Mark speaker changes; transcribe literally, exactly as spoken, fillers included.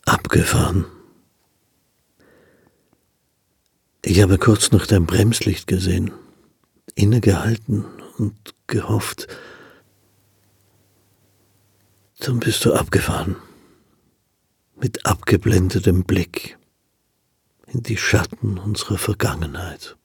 Speaker 1: Abgefahren. Ich habe kurz noch dein Bremslicht gesehen, innegehalten und gehofft. Dann bist du abgefahren, mit abgeblendetem Blick in die Schatten unserer Vergangenheit.